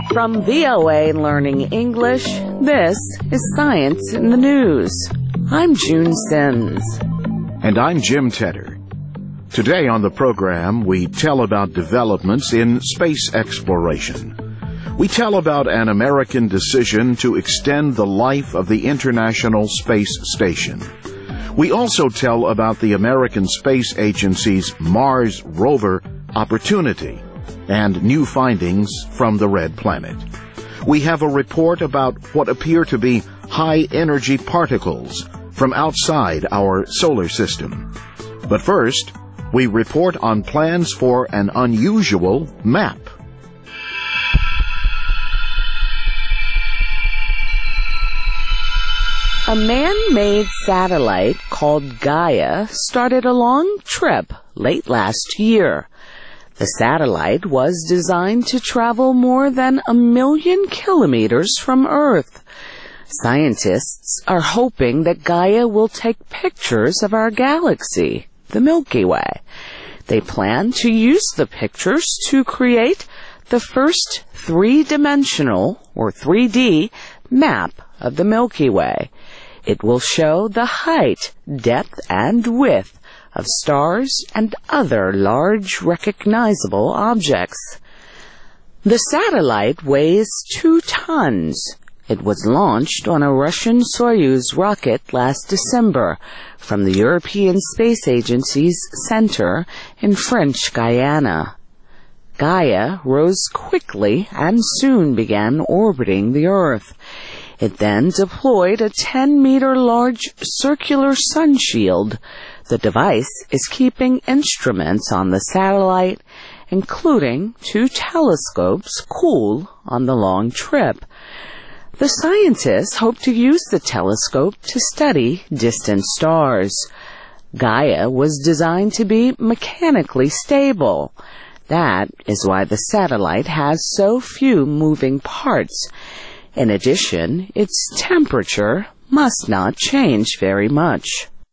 From VOA Learning English, this is Science in the News. I'm June Sims. And I'm Jim Tedder. Today on the program, we tell about developments in space exploration. We tell about an American decision to extend the life of the International Space Station. We also tell about the American Space Agency's Mars rover Opportunity and new findings from the Red Planet. We have a report about what appear to be high-energy particles from outside our solar system. But first, we report on plans for an unusual map. A man-made satellite called Gaia started a long trip late last year. The satellite was designed to travel more than 1 million kilometers from Earth. Scientists are hoping that Gaia will take pictures of our galaxy, the Milky Way. They plan to use the pictures to create the first three-dimensional, or 3D, map of the Milky Way. It will show the height, depth, and width of stars and other large recognizable objects. The satellite weighs 2 tons. It was launched on a Russian Soyuz rocket last December from the European Space Agency's center in French Guiana. Gaia rose quickly and soon began orbiting the Earth. It then deployed a 10-meter large circular sun shield. The device is keeping instruments on the satellite, including 2 telescopes, cool on the long trip. The scientists hope to use the telescope to study distant stars. Gaia was designed to be mechanically stable. That is why the satellite has so few moving parts. In addition, its temperature must not change very much.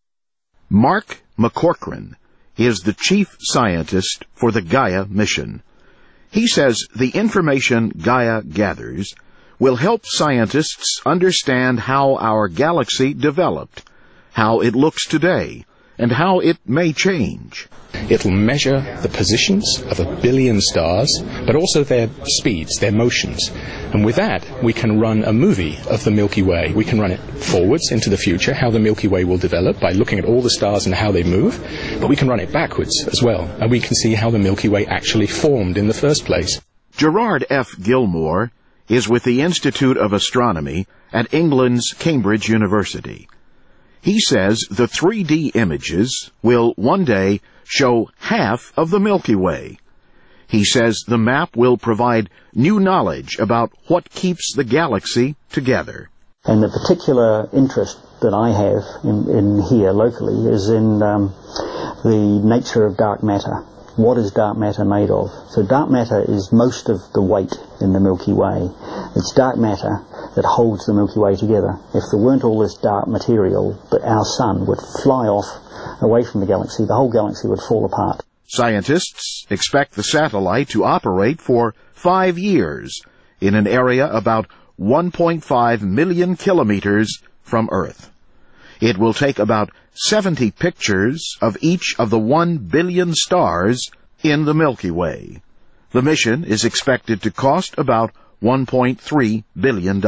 Mark McCorkran is the chief scientist for the Gaia mission. He says the information Gaia gathers will help scientists understand how our galaxy developed, how it looks today, and how it may change. It'll measure the positions of 1 billion stars, but also their speeds, their motions. And with that, we can run a movie of the Milky Way. We can run it forwards into the future, how the Milky Way will develop by looking at all the stars and how they move. But we can run it backwards as well, and we can see how the Milky Way actually formed in the first place. Gerard F. Gilmore is with the Institute of Astronomy at England's Cambridge University. He says the 3D images will one day show half of the Milky Way. He says the map will provide new knowledge about what keeps the galaxy together. And the particular interest that I have in here locally is in the nature of dark matter. What is dark matter made of? So dark matter is most of the weight in the Milky Way. It's dark matter that holds the Milky Way together. If there weren't all this dark material, our sun would fly off away from the galaxy, the whole galaxy would fall apart. Scientists expect the satellite to operate for 5 years in an area about 1.5 million kilometers from Earth. It will take about 70 pictures of each of the 1 billion stars in the Milky Way. The mission is expected to cost about $1.3 billion.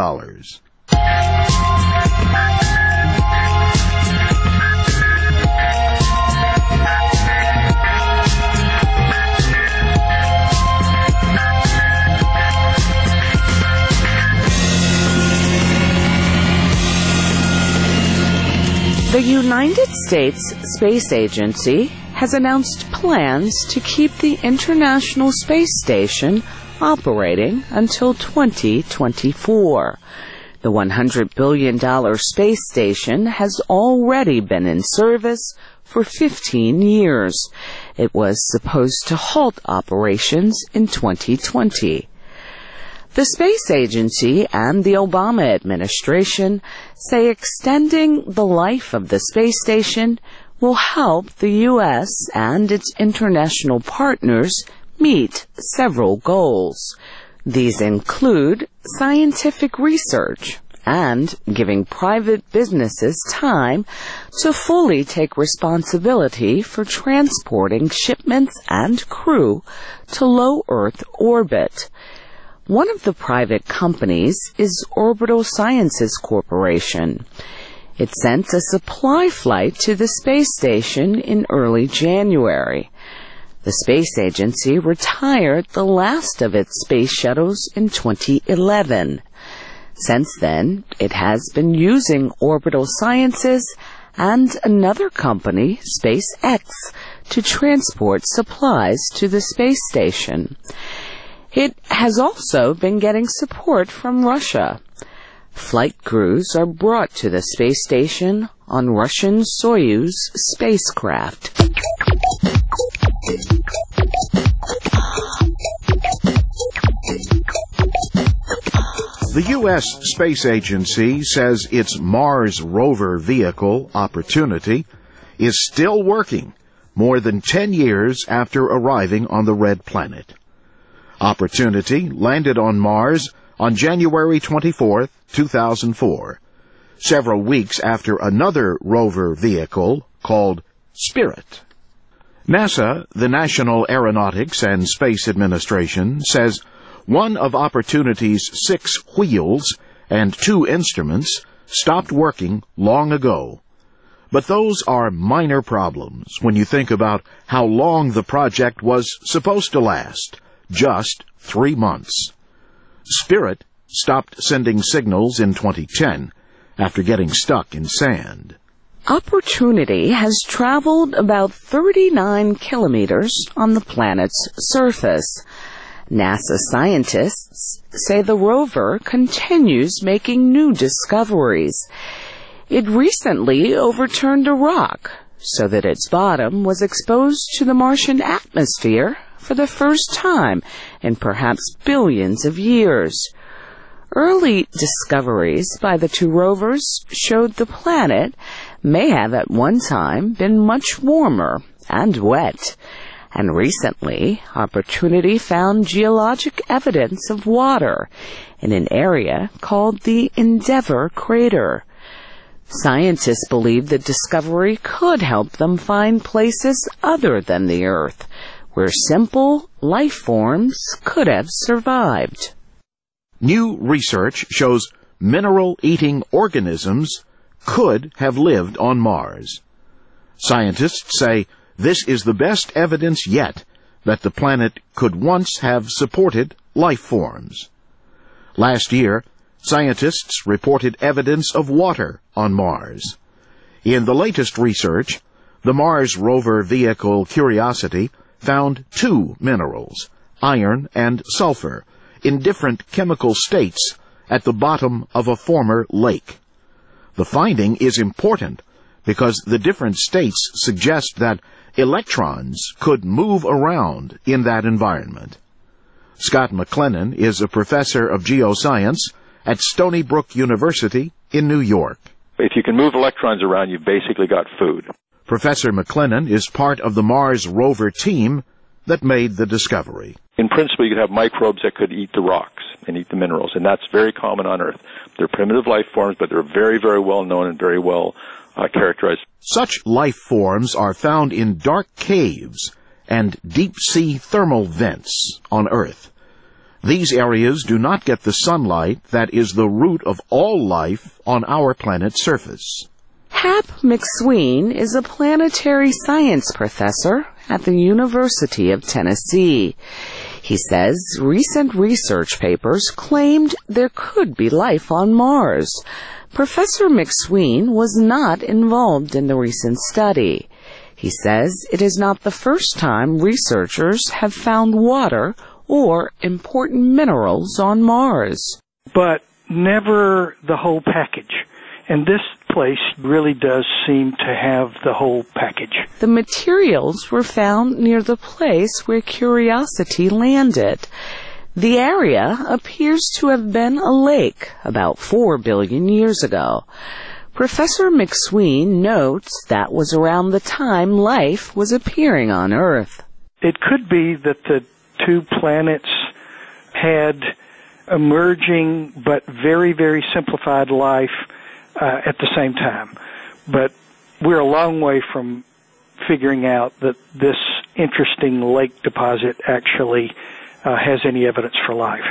The United States Space Agency has announced plans to keep the International Space Station operating until 2024. The $100 billion space station has already been in service for 15 years. It was supposed to halt operations in 2020. The Space Agency and the Obama administration say extending the life of the space station will help the U.S. and its international partners meet several goals. These include scientific research and giving private businesses time to fully take responsibility for transporting shipments and crew to low Earth orbit. One of the private companies is Orbital Sciences Corporation. It sent a supply flight to the space station in early January. The space agency retired the last of its space shuttles in 2011. Since then, it has been using Orbital Sciences and another company, SpaceX, to transport supplies to the space station. It has also been getting support from Russia. Flight crews are brought to the space station on Russian Soyuz spacecraft. The U.S. Space Agency says its Mars rover vehicle, Opportunity, is still working more than 10 years after arriving on the red planet. Opportunity landed on Mars on January 24, 2004, several weeks after another rover vehicle called Spirit. NASA, the National Aeronautics and Space Administration, says one of Opportunity's 6 wheels and 2 instruments stopped working long ago. But those are minor problems when you think about how long the project was supposed to last, just 3 months. Spirit stopped sending signals in 2010 after getting stuck in sand. Opportunity has traveled about 39 kilometers on the planet's surface. NASA scientists say the rover continues making new discoveries. It recently overturned a rock so that its bottom was exposed to the Martian atmosphere for the first time in perhaps billions of years. Early discoveries by the 2 rovers showed the planet may have at one time been much warmer and wet. And recently, Opportunity found geologic evidence of water in an area called the Endeavour Crater. Scientists believe the discovery could help them find places other than the Earth, where simple life forms could have survived. New research shows mineral-eating organisms could have lived on Mars. Scientists say this is the best evidence yet that the planet could once have supported life forms. Last year, scientists reported evidence of water on Mars. In the latest research, the Mars rover vehicle Curiosity found 2 minerals, iron and sulfur, in different chemical states at the bottom of a former lake. The finding is important because the different states suggest that electrons could move around in that environment. Scott McLennan is a professor of geoscience at Stony Brook University in New York. If you can move electrons around, you've basically got food. Professor McLennan is part of the Mars rover team that made the discovery. In principle, you could have microbes that could eat the rocks and eat the minerals, and that's very common on Earth. They're primitive life forms, but they're very, very well known and very well characterized. Such life forms are found in dark caves and deep-sea thermal vents on Earth. These areas do not get the sunlight that is the root of all life on our planet's surface. Hap McSween is a planetary science professor at the University of Tennessee. He says recent research papers claimed there could be life on Mars. Professor McSween was not involved in the recent study. He says it is not the first time researchers have found water or important minerals on Mars. But never the whole package. And this place really does seem to have the whole package. The materials were found near the place where Curiosity landed. The area appears to have been a lake about 4 billion years ago. Professor McSween notes that was around the time life was appearing on Earth. It could be that the 2 planets had emerging but very, very simplified life at the same time. But we're a long way from figuring out that this interesting lake deposit actually has any evidence for life.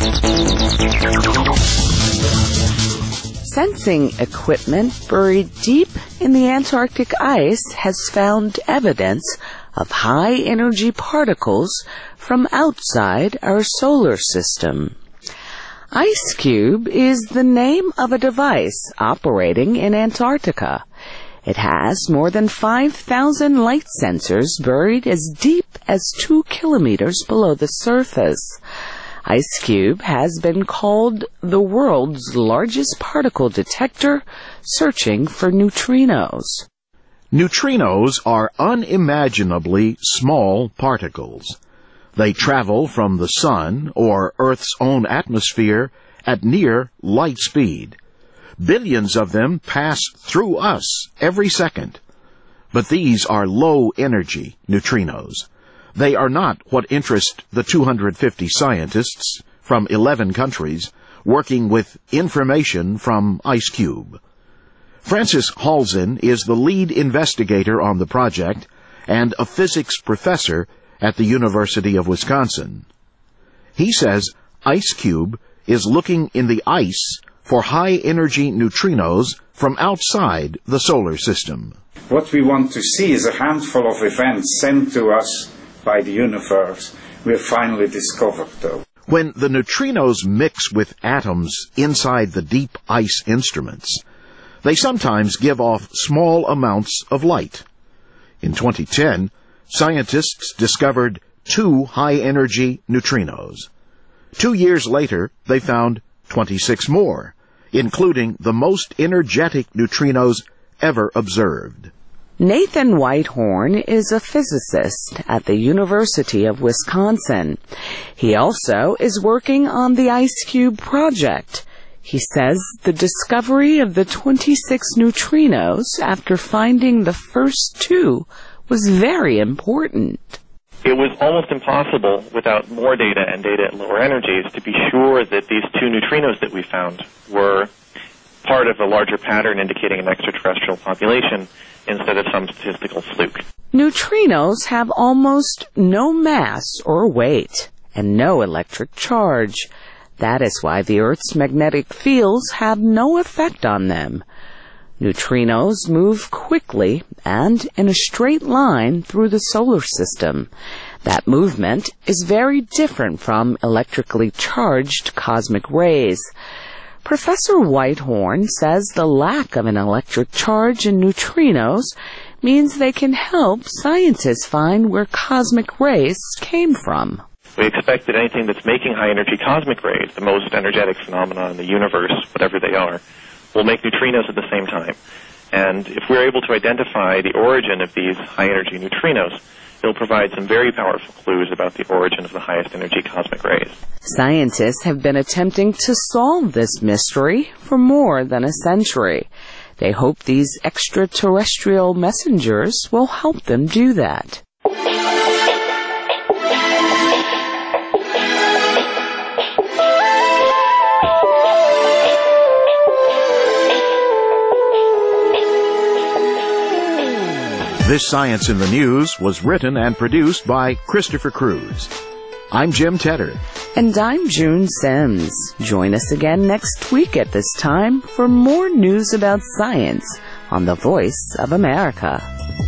Sensing equipment buried deep in the Antarctic ice has found evidence of high-energy particles from outside our solar system. IceCube is the name of a device operating in Antarctica. It has more than 5,000 light sensors buried as deep as 2 kilometers below the surface. IceCube has been called the world's largest particle detector, searching for neutrinos. Neutrinos are unimaginably small particles. They travel from the sun or Earth's own atmosphere at near light speed. Billions of them pass through us every second. But these are low-energy neutrinos. They are not what interest the 250 scientists from 11 countries working with information from IceCube. Francis Halzin is the lead investigator on the project and a physics professor at the University of Wisconsin. He says IceCube is looking in the ice for high-energy neutrinos from outside the solar system. What we want to see is a handful of events sent to us by the universe we have finally discovered, though. When the neutrinos mix with atoms inside the deep ice instruments, they sometimes give off small amounts of light. In 2010, scientists discovered 2 high-energy neutrinos. 2 years later, they found 26 more, including the most energetic neutrinos ever observed. Nathan Whitehorn is a physicist at the University of Wisconsin. He also is working on the IceCube project. He says the discovery of the 26 neutrinos after finding the first 2 was very important. It was almost impossible without more data and data at lower energies to be sure that these 2 neutrinos that we found were part of a larger pattern indicating an extraterrestrial population instead of some statistical fluke. Neutrinos have almost no mass or weight and no electric charge. That is why the Earth's magnetic fields have no effect on them. Neutrinos move quickly and in a straight line through the solar system. That movement is very different from electrically charged cosmic rays. Professor Whitehorn says the lack of an electric charge in neutrinos means they can help scientists find where cosmic rays came from. We expect that anything that's making high-energy cosmic rays, the most energetic phenomena in the universe, whatever they are, will make neutrinos at the same time. And if we're able to identify the origin of these high-energy neutrinos, it'll provide some very powerful clues about the origin of the highest-energy cosmic rays. Scientists have been attempting to solve this mystery for more than a century. They hope these extraterrestrial messengers will help them do that. This Science in the News was written and produced by Christopher Cruz. I'm Jim Tedder. And I'm June Sims. Join us again next week at this time for more news about science on the Voice of America.